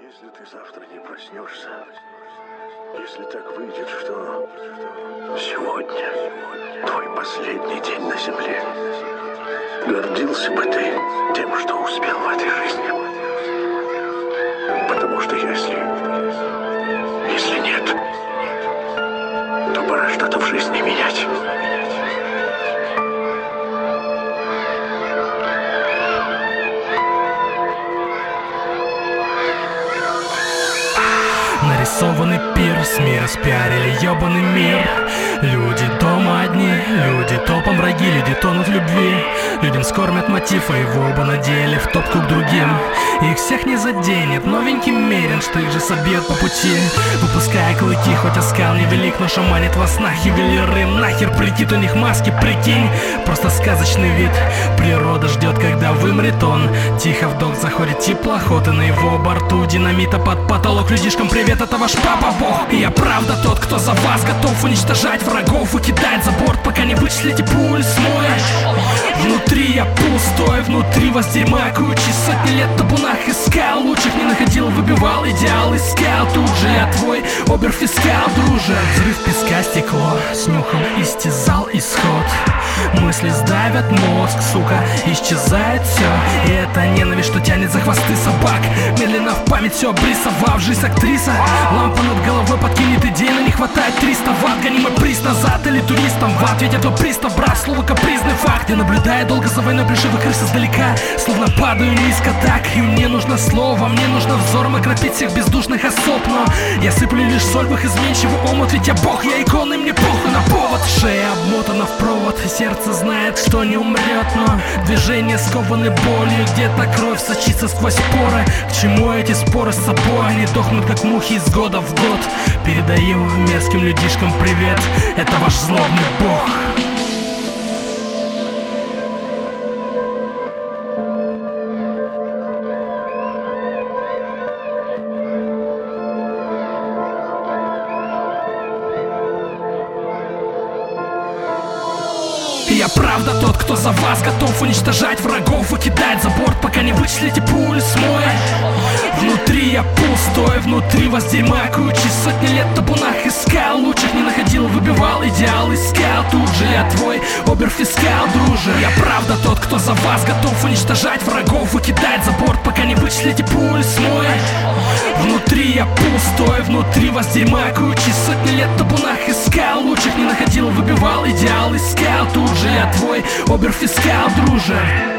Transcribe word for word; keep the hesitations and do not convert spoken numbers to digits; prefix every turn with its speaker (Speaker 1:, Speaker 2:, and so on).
Speaker 1: Если ты завтра не проснешься, если так выйдет, что сегодня твой последний день на земле, гордился бы ты тем, что успел в этой жизни. Потому что если... если нет, то пора что-то в жизни менять.
Speaker 2: Нарисованный пир, с мира спиарили ёбаный мир. Люди дома одни, люди толпом враги, люди тонут в любви. Людям скормят мотив, а его оба надели в топку к другим. Их всех не заденет новенький мерин, что их же собьет по пути, выпуская клыки, хоть оскал невелик, но шаманит во снах ювелиры. Нахер полетит у них маски, прикинь, просто сказочный вид. Природа ждет, когда вымрет он. Тихо вдох, заходит теплоход, и на его борту динамита под потолок. Людишкам привет, это ваш папа Бог. И я правда тот, кто за вас готов уничтожать врагов и кидать за борт, пока не вычислите пульс мой. Внутри я пустой, внутри вас дерьма кучи. Сотни лет в табунах искал, лучших не находил, выбивал идеал, искал. Тут же я твой оберфискал, друже. Взрыв песка, стекло, снюхал, истязал исход. Мысли сдавят мозг, сука, исчезает все. И это ненависть, что тянет за хвосты собак. Медленно в память все обрисовав, жизнь актриса. Лампа над головой подкинет идей, но не хватает триста ватт. Гонимый приз назад или туристом в ад. Ведь это пристав, брат, слово капризный факт. Я наблюдаю долго за войной плешивых крыс издалека, словно падаю низко так. И мне нужно слово, мне нужно взором окропить всех бездушных особ. Но я сыплю лишь соль в их изменчивый омут. Ведь я бог, я икона, и мне похуй на повод. Шея обмотана в провод, сердце знает, что не умрет, но движения скованы болью. Где-то кровь сочится сквозь поры. К чему эти споры с собой? Они дохнут, как мухи из года в год. Передаю мерзким людишкам привет, это ваш злобный бог. Я правда тот, кто за вас готов уничтожать врагов и кидать за борт, пока не вычислите пульс мой. Внутри я пустой, внутри вас дерьма кучи. Сотни лет в табунах искал, лучших не находил, выбивал идеал, искал. Тут же я твой оберфискал, друже. Я правда тот, кто за вас готов уничтожать врагов и кидать за борт, пока не вычислите пульс мой. Внутри я пустой, внутри вас дерьма кучи. Сотни лет в табунах искал, лучших не находил, выбивал идеал, искал. Тут же я твой оберфискал, друже.